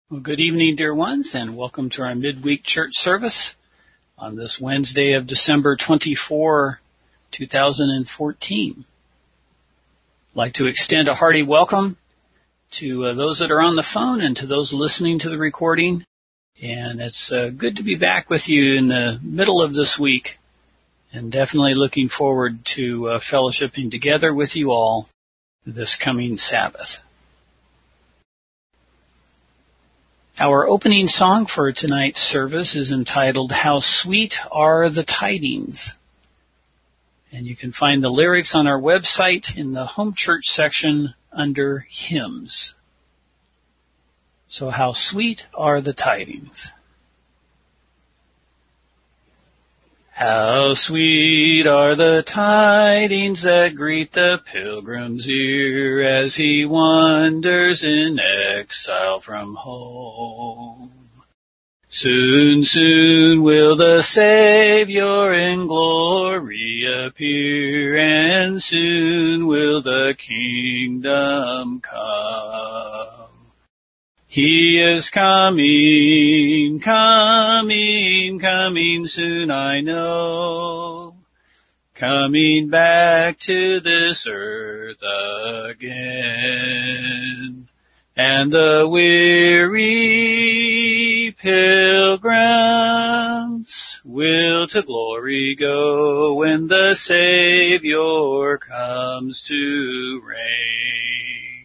Well, good evening, dear ones, and welcome to our midweek church service on this Wednesday of December 24, 2014. I'd like to extend a hearty welcome to those that are on the phone and to those listening to the recording. And it's good to be back with you in the middle of this week, and definitely looking forward to fellowshipping together with you all this coming Sabbath. Our opening song for tonight's service is entitled, How Sweet Are the Tidings. And you can find the lyrics on our website in the home church section under hymns. So how sweet are the tidings. How sweet are the tidings that greet the pilgrim's ear as he wanders in exile from home. Soon, soon will the Savior in glory appear, and soon will the kingdom come. He is coming, coming, coming soon, I know, coming back to this earth again. And the weary pilgrims will to glory go when the Savior comes to reign.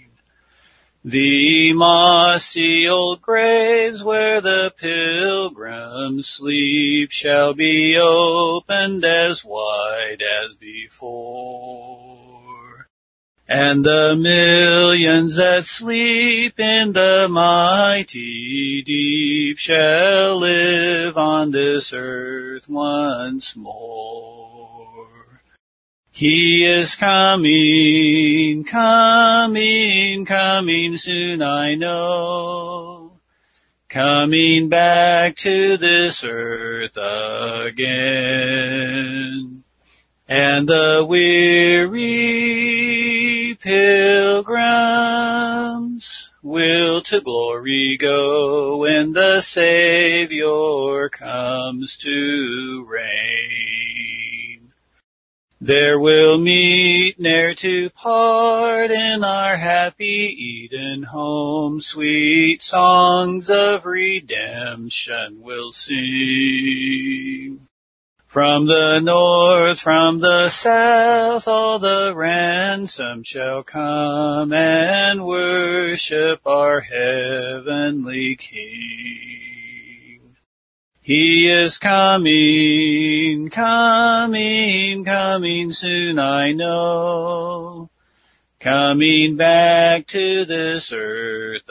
The mossy old graves where the pilgrims sleep shall be opened as wide as before. And the millions that sleep in the mighty deep shall live on this earth once more. He is coming, coming, coming soon, I know, coming back to this earth again. And the weary pilgrims will to glory go when the Savior comes to reign. There we'll meet ne'er to part in our happy Eden home. Sweet songs of redemption we'll sing. From the north, from the south, all the ransomed shall come and worship our heavenly King. He is coming, coming, coming soon, I know, coming back to this earth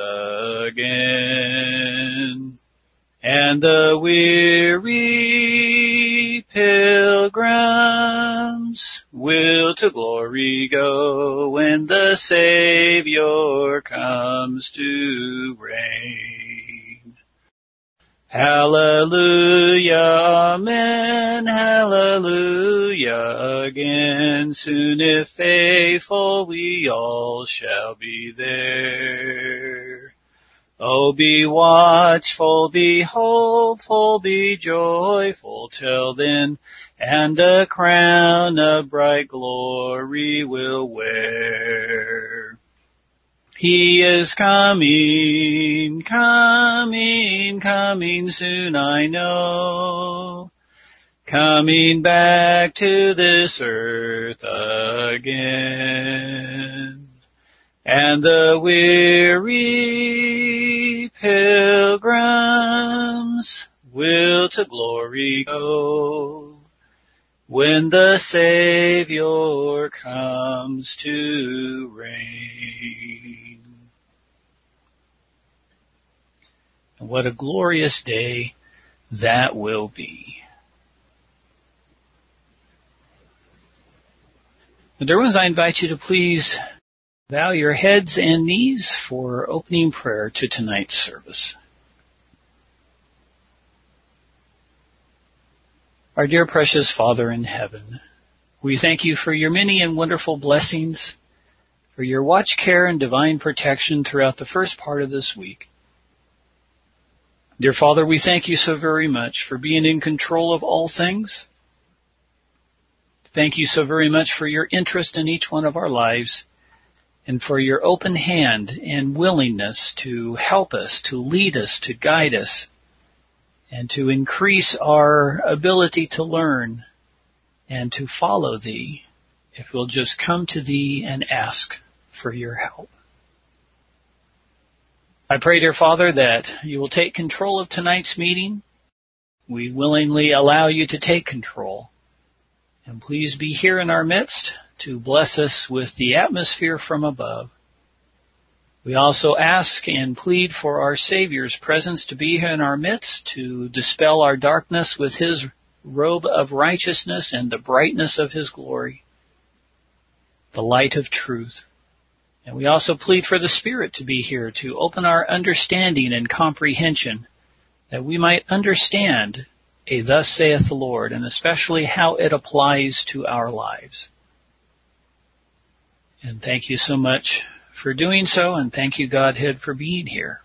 again. And the weary pilgrims will to glory go when the Savior comes to reign. Hallelujah, amen, hallelujah again. Soon if faithful we all shall be there. Oh, be watchful, be hopeful, be joyful till then, and a crown of bright glory we'll wear. He is coming, coming, coming soon, I know, coming back to this earth again. And the weary pilgrims will to glory go when the Savior comes to reign. And what a glorious day that will be. And dear ones, I invite you to please bow your heads and knees for opening prayer to tonight's service. Our dear precious Father in heaven, we thank you for your many and wonderful blessings, for your watch, care, and divine protection throughout the first part of this week. Dear Father, we thank you so very much for being in control of all things. Thank you so very much for your interest in each one of our lives and for your open hand and willingness to help us, to lead us, to guide us, and to increase our ability to learn and to follow thee if we'll just come to thee and ask for your help. I pray, dear Father, that you will take control of tonight's meeting. We willingly allow you to take control. And please be here in our midst to bless us with the atmosphere from above. We also ask and plead for our Savior's presence to be here in our midst to dispel our darkness with his robe of righteousness and the brightness of his glory, the light of truth. And we also plead for the Spirit to be here to open our understanding and comprehension, that we might understand a thus saith the Lord, and especially how it applies to our lives. And thank you so much for doing so, and thank you, Godhead, for being here.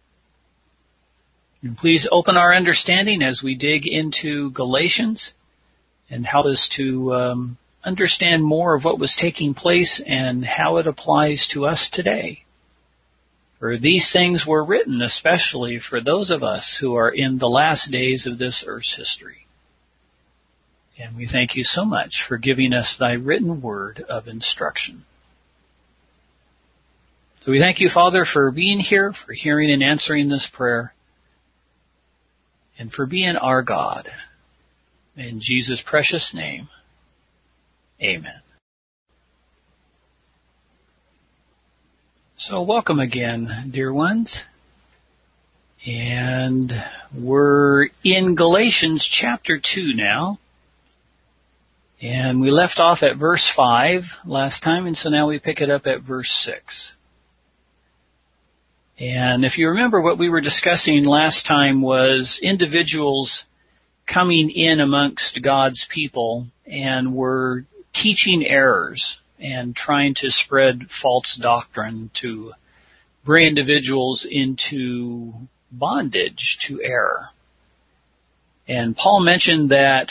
And please open our understanding as we dig into Galatians and help us to understand more of what was taking place and how it applies to us today. For these things were written especially for those of us who are in the last days of this earth's history. And we thank you so much for giving us thy written word of instruction. So we thank you, Father, for being here, for hearing and answering this prayer, and for being our God. In Jesus' precious name, amen. So welcome again, dear ones. And we're in Galatians chapter 2 now. And we left off at verse 5 last time, and so now we pick it up at verse 6. And if you remember, what we were discussing last time was individuals coming in amongst God's people and were teaching errors and trying to spread false doctrine to bring individuals into bondage to error. And Paul mentioned that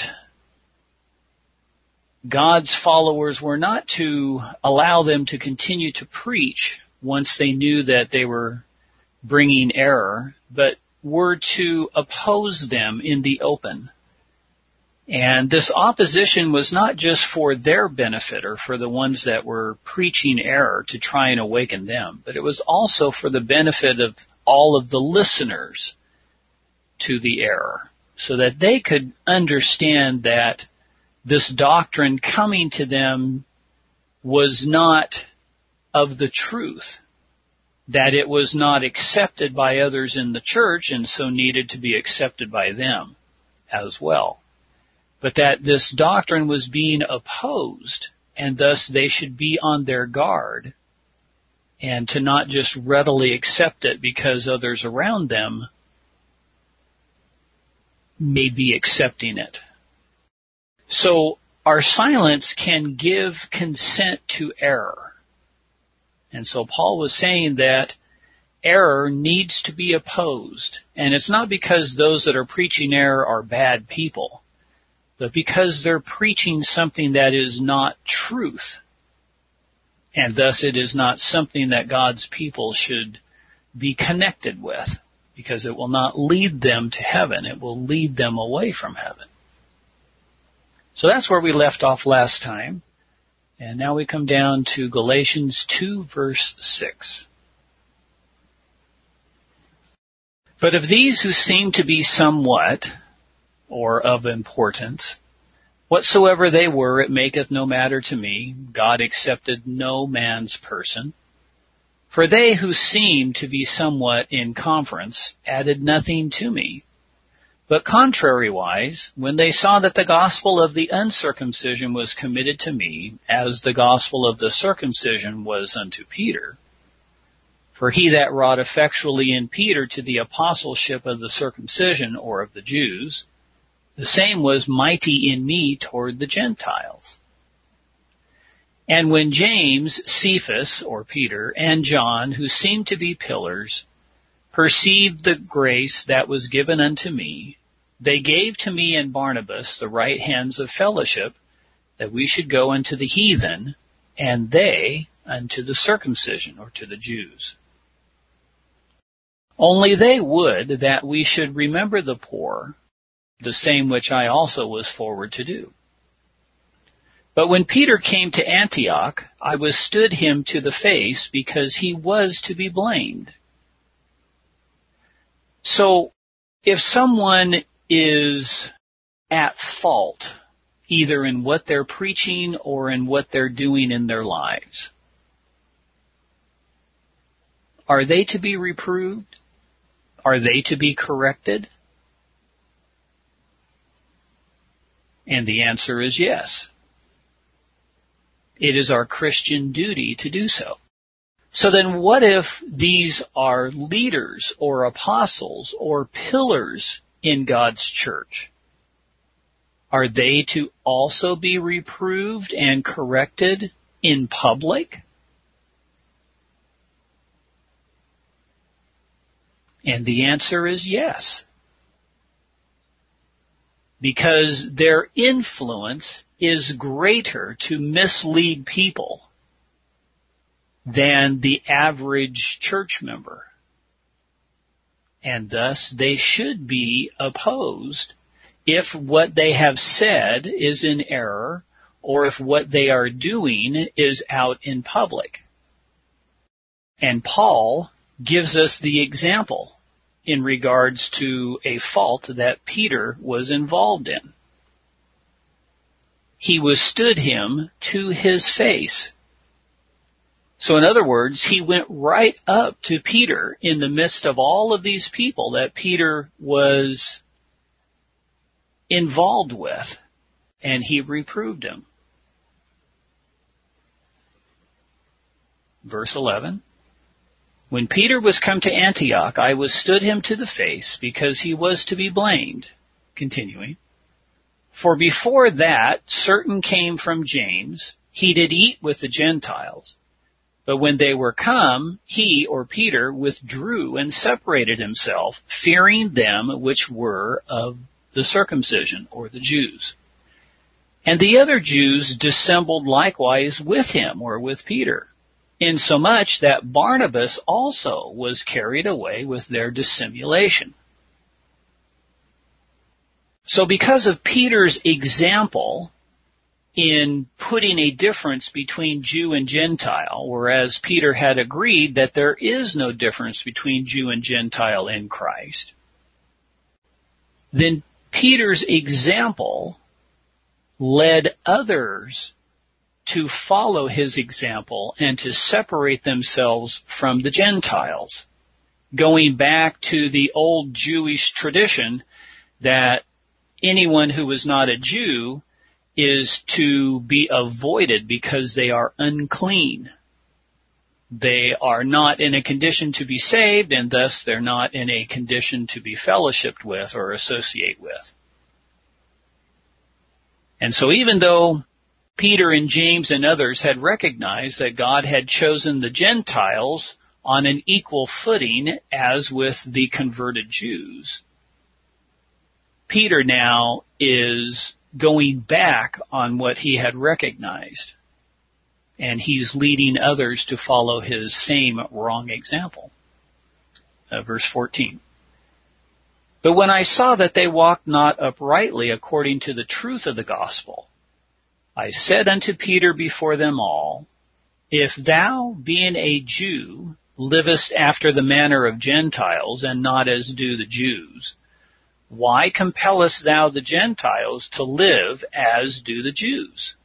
God's followers were not to allow them to continue to preach once they knew that they were bringing error, but were to oppose them in the open. And this opposition was not just for their benefit or for the ones that were preaching error to try and awaken them, but it was also for the benefit of all of the listeners to the error, so that they could understand that this doctrine coming to them was not of the truth, that it was not accepted by others in the church and so needed to be accepted by them as well. But that this doctrine was being opposed, and thus they should be on their guard and to not just readily accept it because others around them may be accepting it. So our silence can give consent to error. And so Paul was saying that error needs to be opposed. And it's not because those that are preaching error are bad people, but because they're preaching something that is not truth. And thus it is not something that God's people should be connected with, because it will not lead them to heaven. It will lead them away from heaven. So that's where we left off last time. And now we come down to Galatians 2, verse 6. But of these who seem to be somewhat, or of importance, whatsoever they were, it maketh no matter to me. God accepted no man's person. For they who seemed to be somewhat in conference added nothing to me. But contrariwise, when they saw that the gospel of the uncircumcision was committed to me, as the gospel of the circumcision was unto Peter, for he that wrought effectually in Peter to the apostleship of the circumcision, or of the Jews, the same was mighty in me toward the Gentiles. And when James, Cephas, or Peter, and John, who seemed to be pillars, perceived the grace that was given unto me, they gave to me and Barnabas the right hands of fellowship, that we should go unto the heathen, and they unto the circumcision, or to the Jews. Only they would that we should remember the poor, the same which I also was forward to do. But when Peter came to Antioch, I withstood him to the face, because he was to be blamed. So, if someone is at fault, either in what they're preaching or in what they're doing in their lives, are they to be reproved? Are they to be corrected? And the answer is yes. It is our Christian duty to do so. So then what if these are leaders or apostles or pillars in God's church? Are they to also be reproved and corrected in public? And the answer is yes. Because their influence is greater to mislead people than the average church member. And thus they should be opposed if what they have said is in error, or if what they are doing is out in public. And Paul gives us the example in regards to a fault that Peter was involved in. He withstood him to his face. So in other words, he went right up to Peter in the midst of all of these people that Peter was involved with, and he reproved him. Verse 11. When Peter was come to Antioch, I withstood him to the face, because he was to be blamed. Continuing. For before that, certain came from James. He did eat with the Gentiles. But when they were come, he, or Peter, withdrew and separated himself, fearing them which were of the circumcision, or the Jews. And the other Jews dissembled likewise with him, or with Peter, insomuch that Barnabas also was carried away with their dissimulation. So because of Peter's example in putting a difference between Jew and Gentile, whereas Peter had agreed that there is no difference between Jew and Gentile in Christ, then Peter's example led others to follow his example and to separate themselves from the Gentiles, going back to the old Jewish tradition that anyone who is not a Jew is to be avoided because they are unclean. They are not in a condition to be saved, and thus they're not in a condition to be fellowshipped with or associate with. And so even though Peter and James and others had recognized that God had chosen the Gentiles on an equal footing as with the converted Jews, Peter now is going back on what he had recognized, and he's leading others to follow his same wrong example. Verse 14. But when I saw that they walked not uprightly according to the truth of the gospel, I said unto Peter before them all, If thou, being a Jew, livest after the manner of Gentiles, and not as do the Jews, why compellest thou the Gentiles to live as do the Jews?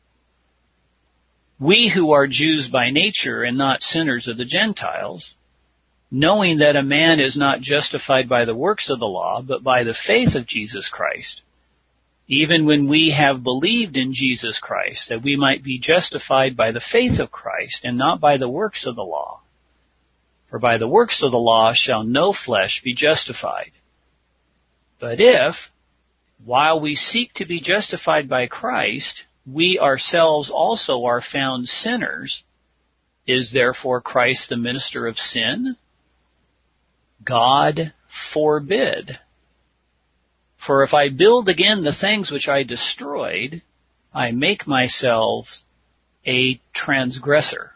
We who are Jews by nature and not sinners of the Gentiles, knowing that a man is not justified by the works of the law, but by the faith of Jesus Christ, even when we have believed in Jesus Christ, that we might be justified by the faith of Christ, and not by the works of the law. For by the works of the law shall no flesh be justified. But if, while we seek to be justified by Christ, we ourselves also are found sinners, is therefore Christ the minister of sin? God forbid. For if I build again the things which I destroyed, I make myself a transgressor.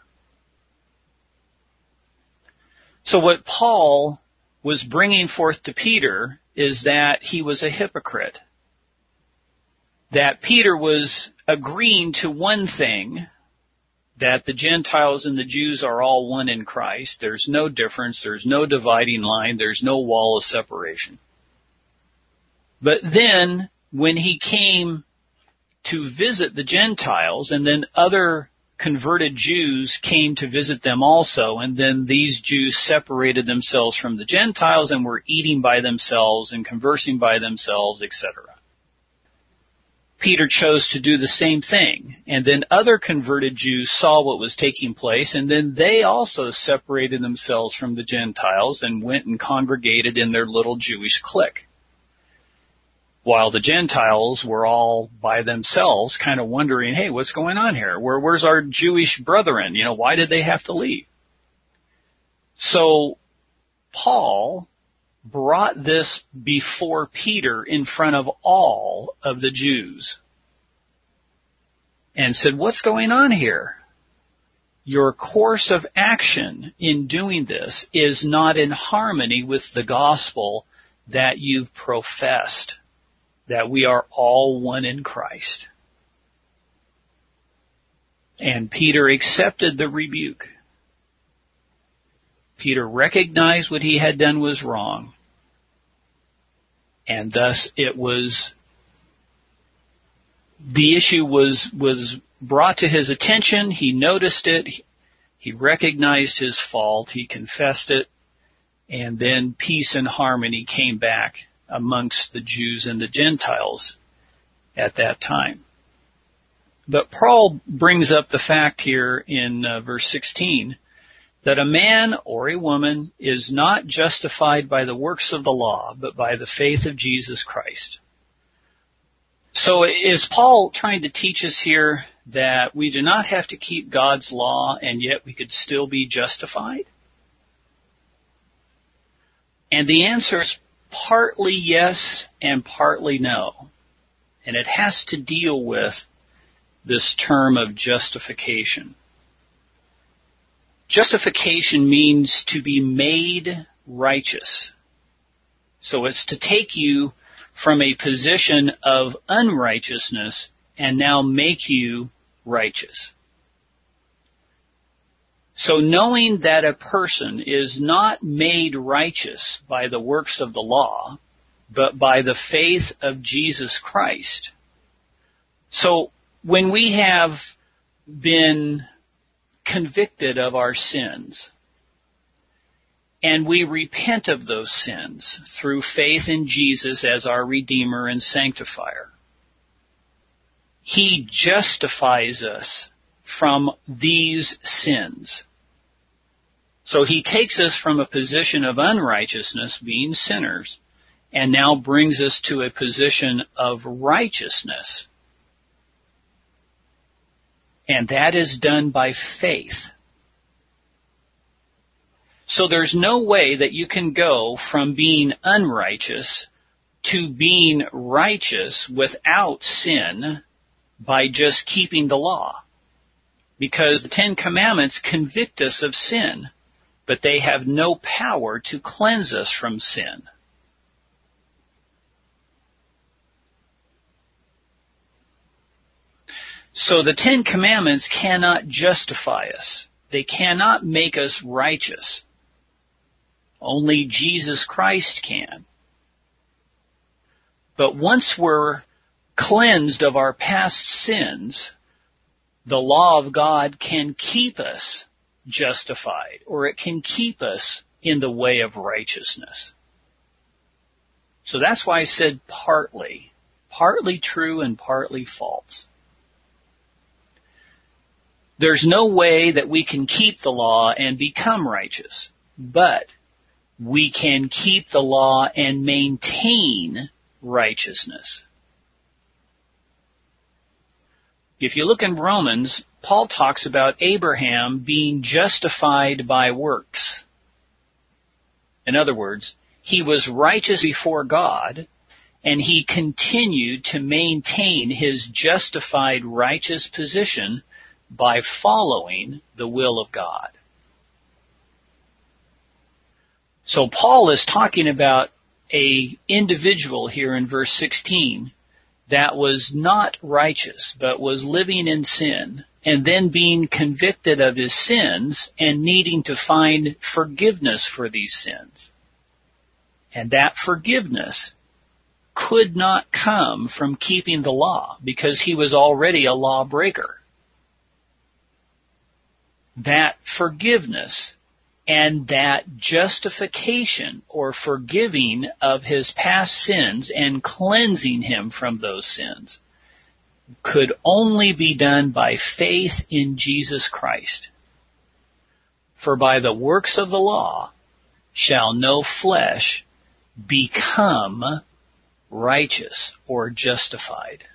So what Paul was bringing forth to Peter is that he was a hypocrite. That Peter was agreeing to one thing, that the Gentiles and the Jews are all one in Christ. There's no difference. There's no dividing line. There's no wall of separation. But then, when he came to visit the Gentiles, and then other converted Jews came to visit them also, and then these Jews separated themselves from the Gentiles and were eating by themselves and conversing by themselves, etc. Peter chose to do the same thing, and then other converted Jews saw what was taking place, and then they also separated themselves from the Gentiles and went and congregated in their little Jewish clique, while the Gentiles were all by themselves, kind of wondering, hey, what's going on here? Where's our Jewish brethren? Why did they have to leave? So Paul brought this before Peter in front of all of the Jews and said, what's going on here? Your course of action in doing this is not in harmony with the gospel that you've professed, that we are all one in Christ. And Peter accepted the rebuke. Peter recognized what he had done was wrong. And thus the issue was brought to his attention. He noticed it. He recognized his fault. He confessed it. And then peace and harmony came back amongst the Jews and the Gentiles at that time. But Paul brings up the fact here in verse 16 that a man or a woman is not justified by the works of the law, but by the faith of Jesus Christ. So is Paul trying to teach us here that we do not have to keep God's law and yet we could still be justified? And the answer is partly yes and partly no. And it has to deal with this term of justification. Justification means to be made righteous. So it's to take you from a position of unrighteousness and now make you righteous. So knowing that a person is not made righteous by the works of the law, but by the faith of Jesus Christ. So when we have been convicted of our sins, and we repent of those sins through faith in Jesus as our Redeemer and Sanctifier, He justifies us from these sins. So He takes us from a position of unrighteousness, being sinners, and now brings us to a position of righteousness. And that is done by faith. So there's no way that you can go from being unrighteous to being righteous without sin by just keeping the law. Because the Ten Commandments convict us of sin, but they have no power to cleanse us from sin. So the Ten Commandments cannot justify us. They cannot make us righteous. Only Jesus Christ can. But once we're cleansed of our past sins, the law of God can keep us justified, or it can keep us in the way of righteousness. So that's why I said partly true and partly false. There's no way that we can keep the law and become righteous, but we can keep the law and maintain righteousness. If you look in Romans, Paul talks about Abraham being justified by works. In other words, he was righteous before God, and he continued to maintain his justified righteous position by following the will of God. So Paul is talking about an individual here in verse 16 that was not righteous, but was living in sin, and then being convicted of his sins and needing to find forgiveness for these sins. And that forgiveness could not come from keeping the law, because he was already a lawbreaker. That forgiveness and that justification or forgiving of his past sins and cleansing him from those sins could only be done by faith in Jesus Christ. For by the works of the law shall no flesh become righteous or justified.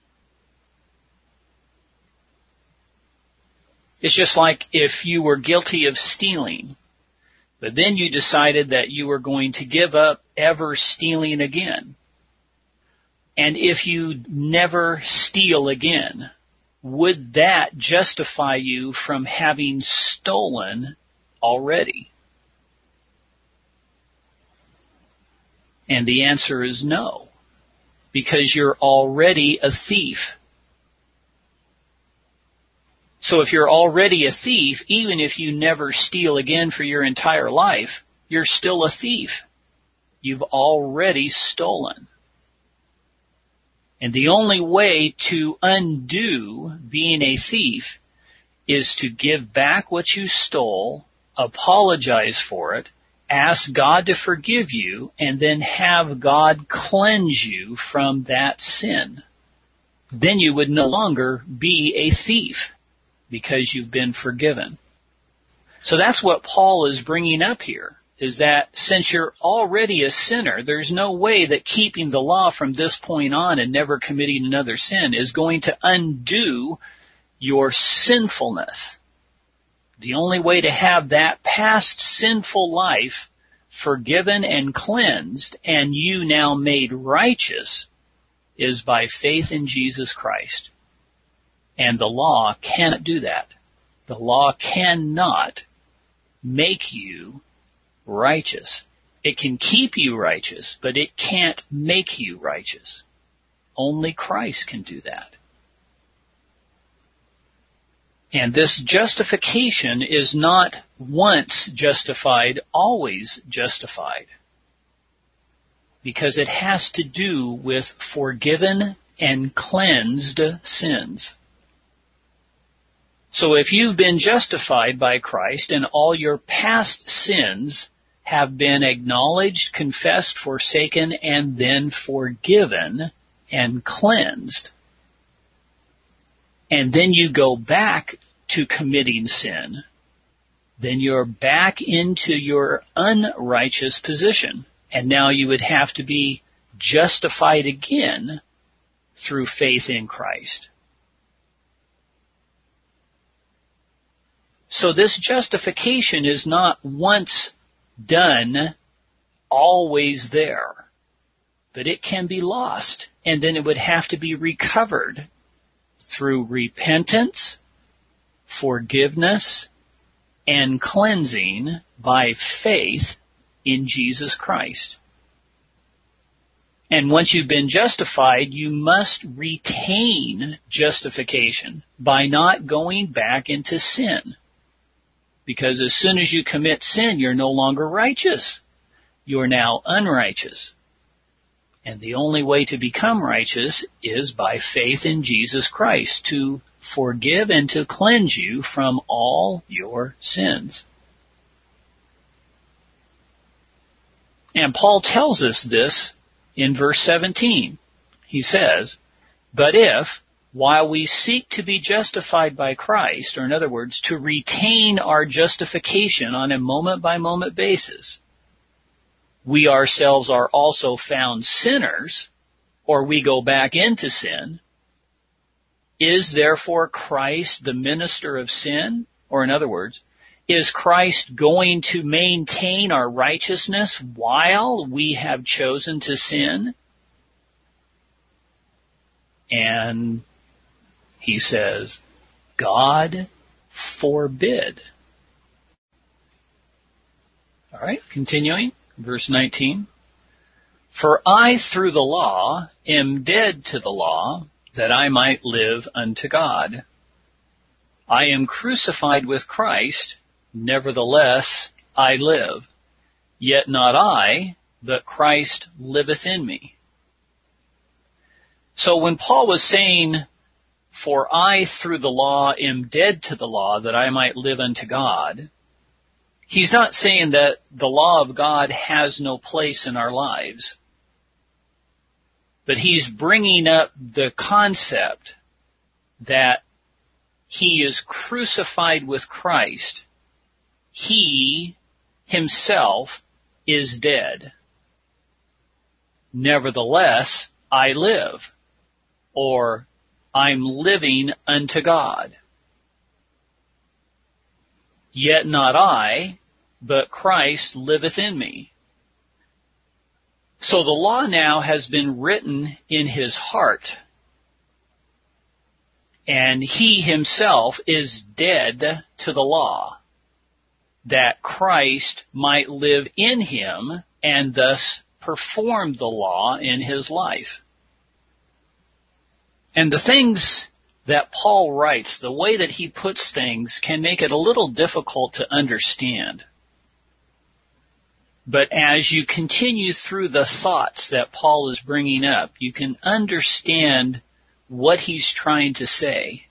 It's just like if you were guilty of stealing, but then you decided that you were going to give up ever stealing again. And if you never steal again, would that justify you from having stolen already? And the answer is no, because you're already a thief. So if you're already a thief, even if you never steal again for your entire life, you're still a thief. You've already stolen. And the only way to undo being a thief is to give back what you stole, apologize for it, ask God to forgive you, and then have God cleanse you from that sin. Then you would no longer be a thief, because you've been forgiven. So that's what Paul is bringing up here, is that since you're already a sinner, there's no way that keeping the law from this point on and never committing another sin is going to undo your sinfulness. The only way to have that past sinful life forgiven and cleansed and you now made righteous is by faith in Jesus Christ. And the law cannot do that. The law cannot make you righteous. It can keep you righteous, but it can't make you righteous. Only Christ can do that. And this justification is not once justified, always justified. Because it has to do with forgiven and cleansed sins. So if you've been justified by Christ and all your past sins have been acknowledged, confessed, forsaken, and then forgiven and cleansed, and then you go back to committing sin, then you're back into your unrighteous position. And now you would have to be justified again through faith in Christ. So this justification is not once done, always there. But it can be lost, and then it would have to be recovered through repentance, forgiveness, and cleansing by faith in Jesus Christ. And once you've been justified, you must retain justification by not going back into sin. Because as soon as you commit sin, you're no longer righteous. You're now unrighteous. And the only way to become righteous is by faith in Jesus Christ, to forgive and to cleanse you from all your sins. And Paul tells us this in verse 17. He says, "But if, while we seek to be justified by Christ," or in other words, to retain our justification on a moment-by-moment basis, "we ourselves are also found sinners," or we go back into sin, "is therefore Christ the minister of sin?" Or in other words, Is Christ going to maintain our righteousness while we have chosen to sin? And he says, God forbid. All right, continuing, verse 19. For I through the law am dead to the law, that I might live unto God. I am crucified with Christ, nevertheless I live. Yet not I, but Christ liveth in me. So when Paul was saying, for I through the law am dead to the law, that I might live unto God, he's not saying that the law of God has no place in our lives. But he's bringing up the concept that he is crucified with Christ. He himself is dead. Nevertheless, I live. Or, I'm living unto God. Yet not I, but Christ liveth in me. So the law now has been written in his heart. And he himself is dead to the law, that Christ might live in him and thus perform the law in his life. And the things that Paul writes, the way that he puts things, can make it a little difficult to understand. But as you continue through the thoughts that Paul is bringing up, you can understand what he's trying to say.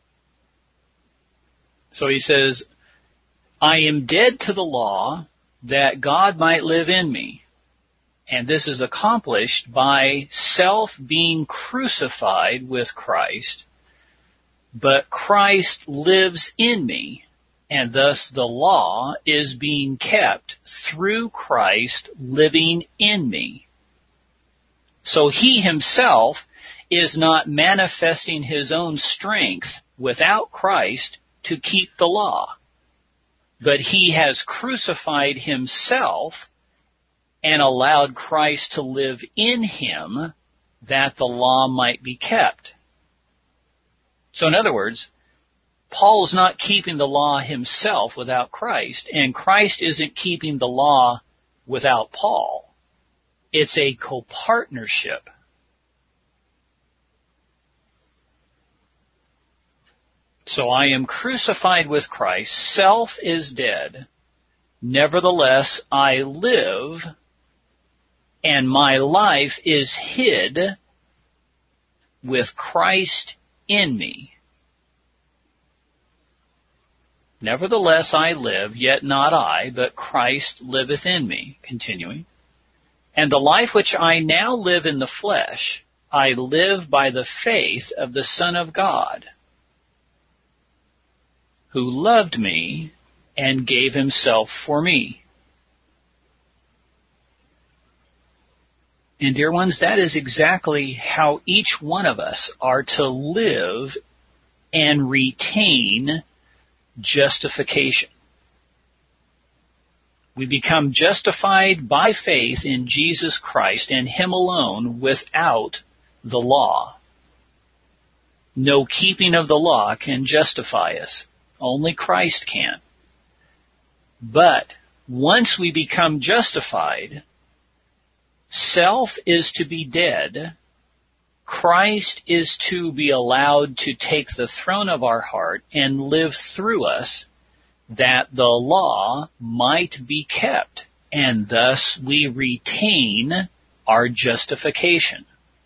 So he says, I am dead to the law, that God might live in me. And this is accomplished by self being crucified with Christ, but Christ lives in me, and thus the law is being kept through Christ living in me. So he himself is not manifesting his own strength without Christ to keep the law, but he has crucified himself and allowed Christ to live in him that the law might be kept. So in other words, Paul is not keeping the law himself without Christ, and Christ isn't keeping the law without Paul. It's a co-partnership. So I am crucified with Christ, self is dead, nevertheless I live, and my life is hid with Christ in me. Nevertheless I live, yet not I, but Christ liveth in me. Continuing. And the life which I now live in the flesh, I live by the faith of the Son of God, who loved me and gave himself for me. And dear ones, that is exactly how each one of us are to live and retain justification. We become justified by faith in Jesus Christ and him alone without the law. No keeping of the law can justify us. Only Christ can. But once we become justified, self is to be dead. Christ is to be allowed to take the throne of our heart and live through us, that the law might be kept, and thus we retain our justification.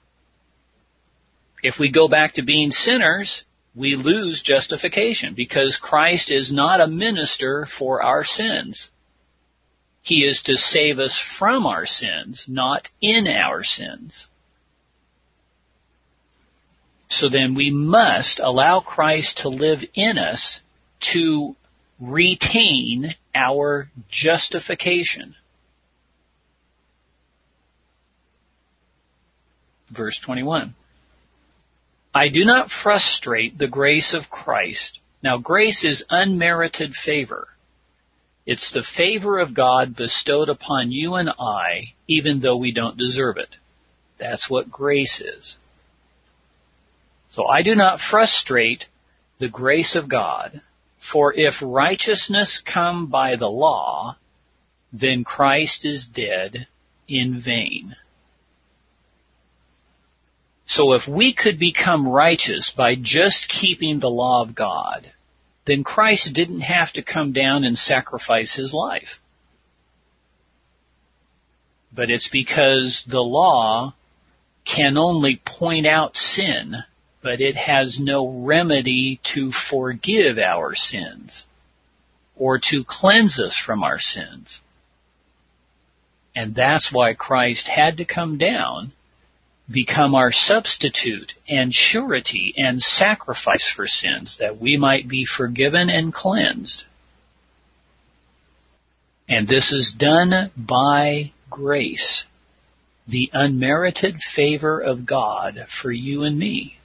If we go back to being sinners, we lose justification, because Christ is not a minister for our sins. He is to save us from our sins, not in our sins. So then we must allow Christ to live in us to retain our justification. Verse 21. I do not frustrate the grace of Christ. Now, grace is unmerited favor. It's the favor of God bestowed upon you and I, even though we don't deserve it. That's what grace is. So I do not frustrate the grace of God, for if righteousness come by the law, then Christ is dead in vain. So if we could become righteous by just keeping the law of God, then Christ didn't have to come down and sacrifice his life. But it's because the law can only point out sin, but it has no remedy to forgive our sins or to cleanse us from our sins. And that's why Christ had to come down, become our substitute and surety and sacrifice for sins, that we might be forgiven and cleansed. And this is done by grace, the unmerited favor of God for you and me.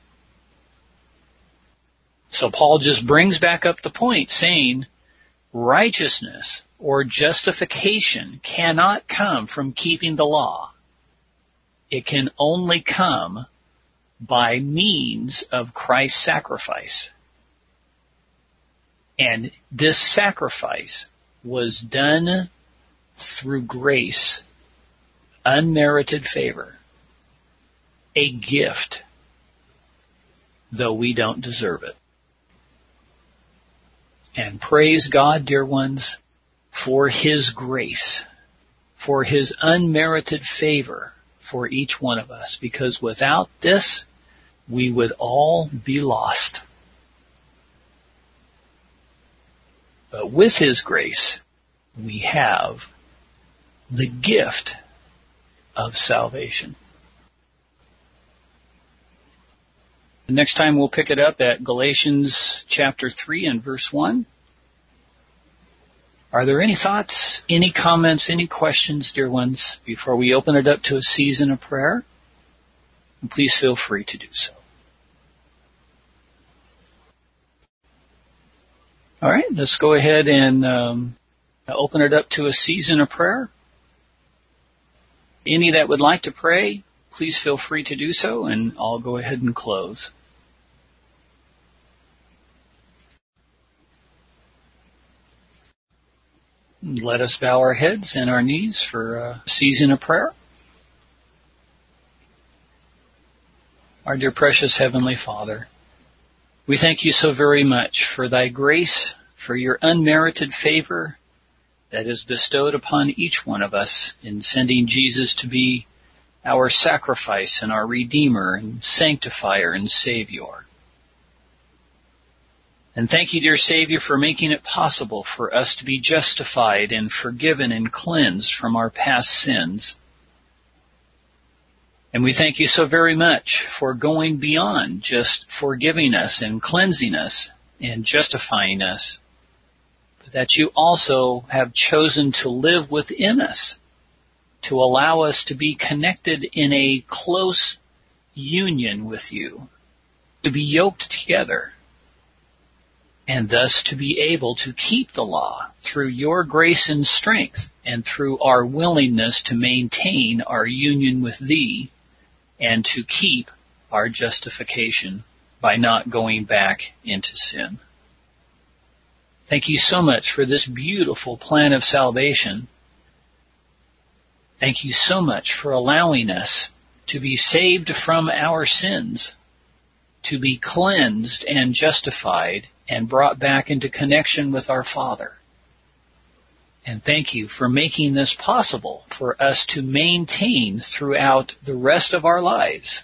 So Paul just brings back up the point, saying righteousness or justification cannot come from keeping the law. It can only come by means of Christ's sacrifice. And this sacrifice was done through grace, unmerited favor, a gift, though we don't deserve it. And praise God, dear ones, for His grace, for His unmerited favor for each one of us, because without this, we would all be lost. But with His grace, we have the gift of salvation. The next time we'll pick it up at Galatians chapter 3 and verse 1. Are there any thoughts, any comments, any questions, dear ones, before we open it up to a season of prayer? And please feel free to do so. All right, let's go ahead and open it up to a season of prayer. Any that would like to pray, please feel free to do so, and I'll go ahead and close. Let us bow our heads and our knees for a season of prayer. Our dear precious Heavenly Father, we thank you so very much for thy grace, for your unmerited favor that is bestowed upon each one of us in sending Jesus to be our sacrifice and our Redeemer and Sanctifier and Savior. And thank you, dear Savior, for making it possible for us to be justified and forgiven and cleansed from our past sins. And we thank you so very much for going beyond just forgiving us and cleansing us and justifying us, but that you also have chosen to live within us, to allow us to be connected in a close union with you, to be yoked together, and thus to be able to keep the law through your grace and strength and through our willingness to maintain our union with thee and to keep our justification by not going back into sin. Thank you so much for this beautiful plan of salvation. Thank you so much for allowing us to be saved from our sins, to be cleansed and justified and brought back into connection with our Father. And thank you for making this possible for us to maintain throughout the rest of our lives,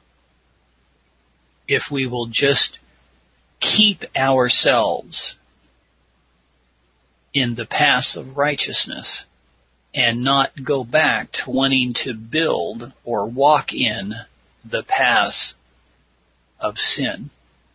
if we will just keep ourselves in the paths of righteousness and not go back to wanting to build or walk in the paths of sin.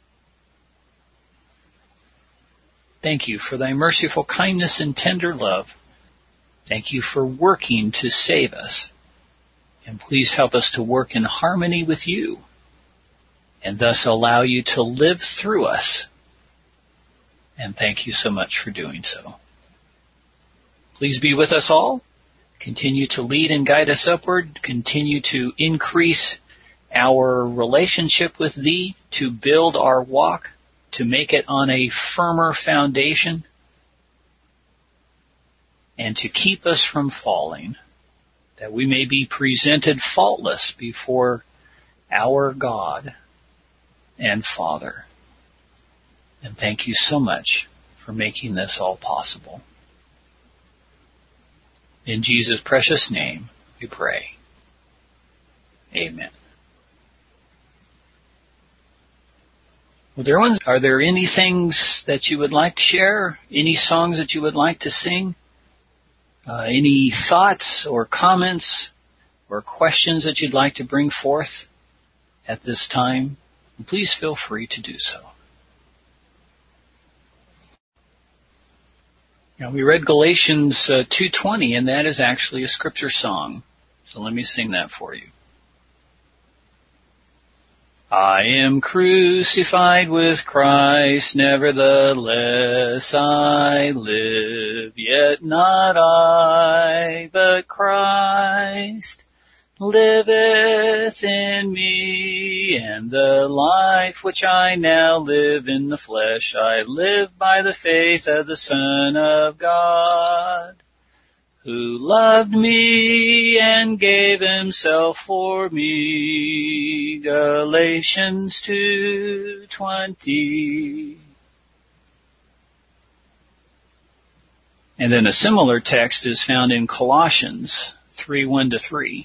Thank you for thy merciful kindness and tender love. Thank you for working to save us. And please help us to work in harmony with you, and thus allow you to live through us. And thank you so much for doing so. Please be with us all. Continue to lead and guide us upward. Continue to increase our relationship with Thee, to build our walk, to make it on a firmer foundation, and to keep us from falling, that we may be presented faultless before our God and Father. And thank you so much for making this all possible. In Jesus' precious name we pray. Amen. Well, dear ones, are there any things that you would like to share? Any songs that you would like to sing? Any thoughts or comments or questions that you'd like to bring forth at this time? Please feel free to do so. Now, we read Galatians 2:20, and that is actually a scripture song. So let me sing that for you. I am crucified with Christ, nevertheless I live, yet not I, but Christ liveth in me, and the life which I now live in the flesh, I live by the faith of the Son of God, who loved me and gave himself for me. Galatians 2:20. And then a similar text is found in Colossians 3:1-3.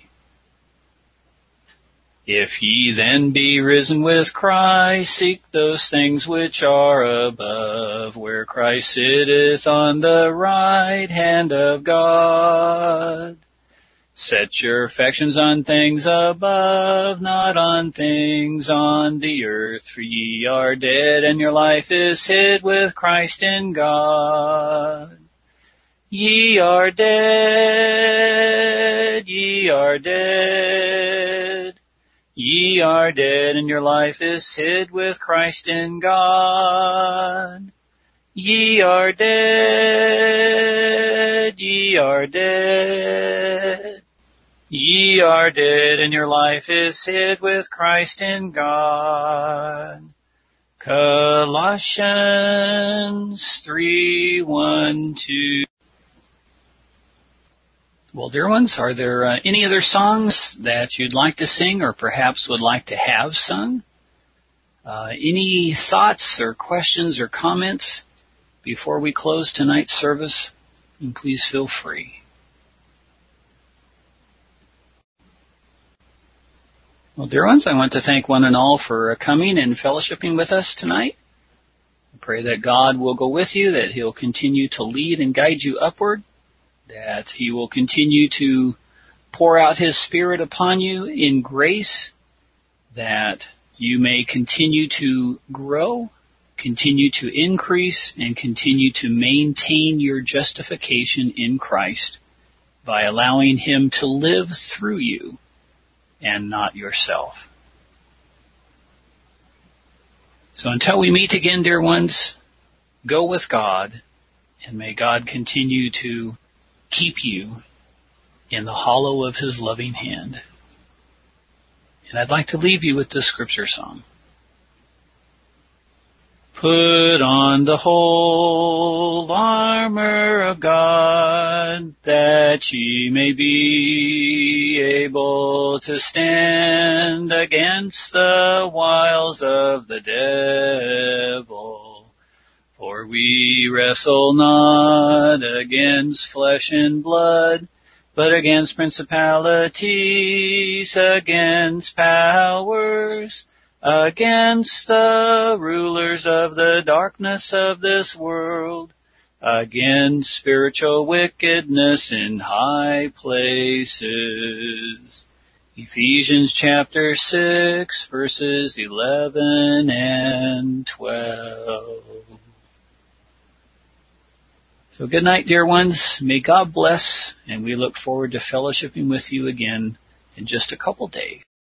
If ye then be risen with Christ, seek those things which are above, where Christ sitteth on the right hand of God. Set your affections on things above, not on things on the earth, for ye are dead, and your life is hid with Christ in God. Ye are dead, ye are dead. Ye are dead, and your life is hid with Christ in God. Ye are dead, ye are dead. Ye are dead, and your life is hid with Christ in God. Colossians 3:1-2. Well, dear ones, are there any other songs that you'd like to sing or perhaps would like to have sung? Any thoughts or questions or comments before we close tonight's service? And please feel free. Well, dear ones, I want to thank one and all for coming and fellowshipping with us tonight. I pray that God will go with you, that He'll continue to lead and guide you upward, that He will continue to pour out His Spirit upon you in grace, that you may continue to grow, continue to increase, and continue to maintain your justification in Christ by allowing Him to live through you and not yourself. So until we meet again, dear ones, go with God, and may God continue to keep you in the hollow of His loving hand. And I'd like to leave you with this scripture song. Put on the whole armor of God, that ye may be able to stand against the wiles of the devil. For we wrestle not against flesh and blood, but against principalities, against powers, against the rulers of the darkness of this world, against spiritual wickedness in high places. Ephesians chapter 6, verses 11 and 12. So good night, dear ones. May God bless, and we look forward to fellowshipping with you again in just a couple days.